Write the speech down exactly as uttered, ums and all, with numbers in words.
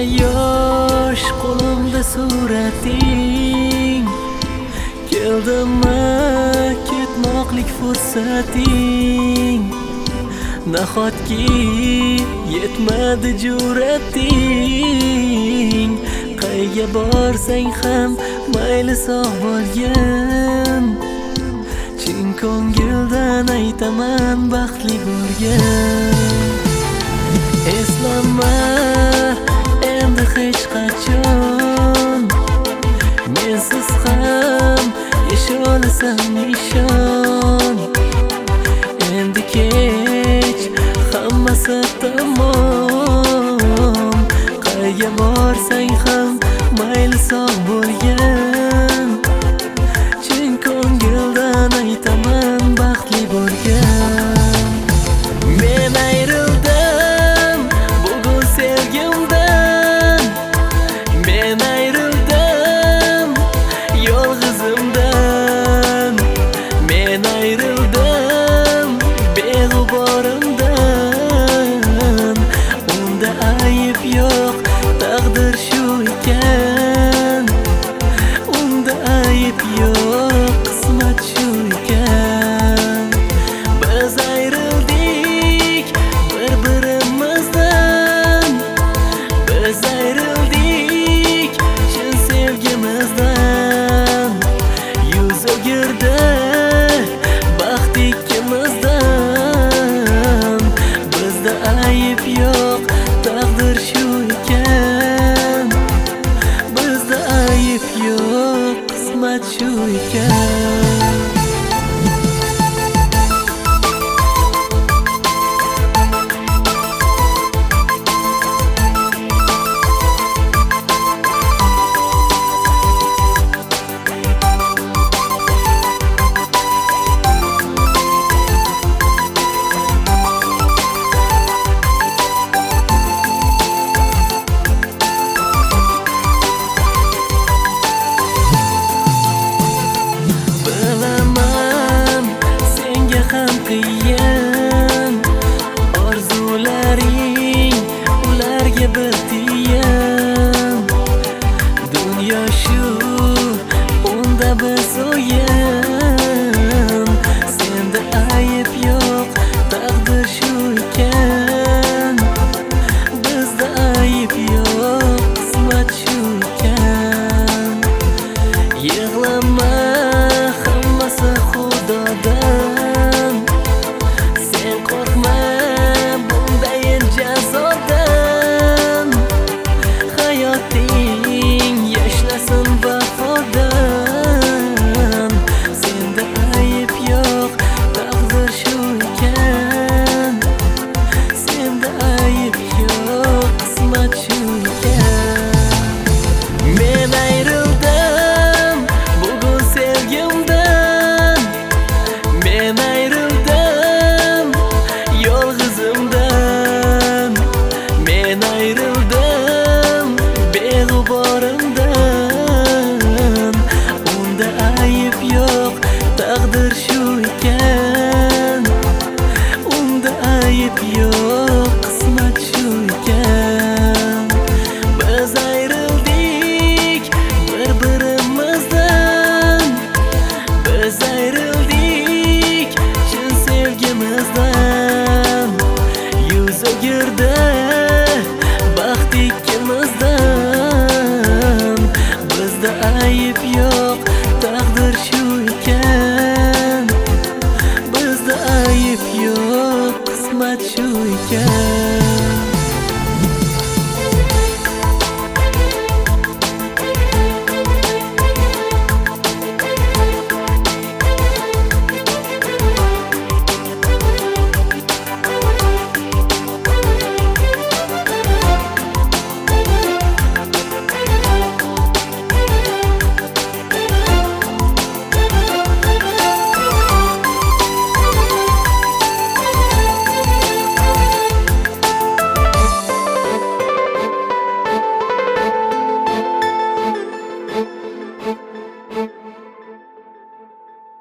yosh qo'limda surating, keldimi ketmoqlik fursating. Nahotki yetmadi jur'ating, qayga borsang ham mayli sog' bo'lgin. Chin ko'ngildan aytaman baxtli bo'lgin. Eslanma endi hech qachon, mensiz ham yasholasan nishon. Endi kech hammasi tamom, qayga borsang ham mayli sog' bo'lgin. Chin ko'ngildan aytaman baxtli bo'lgin. Men ayrildim bugun sevgimdan, men ayrildim yolg'izimdan, men ayrildim beg'uborimdan. Unda ayb yo'q, taqdir shu ekan. Unda ayb yo'q, qismat shu ekan. Biz ayrildik bir-birimizdan, biz ayrildik chin sevgimizdan. Yuz o'girdi baxt ikkimizdan. Bizda ayb yo'q, taqdir shu ekan. Bizda ayb yo'q, qismat shu ekan. Qiyin orzularing ularga bir tiyin. Dunyo shu, unda biz o'yin. Senda ayb yo'q, taqdir shu ekan. Bizda ayb yo'q, qismat shu ekan. Yig'lama, hammasi Xudodan. Qo'rqma bundayin jazodan. Hayoting yashnasin vafodan. Senda ayb yo'q, taqdir shu ekan. Senda ayb yo'q, qismat shu ekan. Men ayrildim bugun sevgimdan, men ayrildim yolg'izimdan, men ayrildim beg'uborimdan. Unda ayb yo'q, taqdir shu ekan. Unda ayb yo'q, qismat shu ekan. Biz ayrildik bir-birimizdan, biz ayrildik chin sevgimizdan. Yuz o'girdi baxt ikkimizdan. Bizda ayb yo'q, taqdir shu ekan. Bizda ayb yo'q, qismat shu ekan.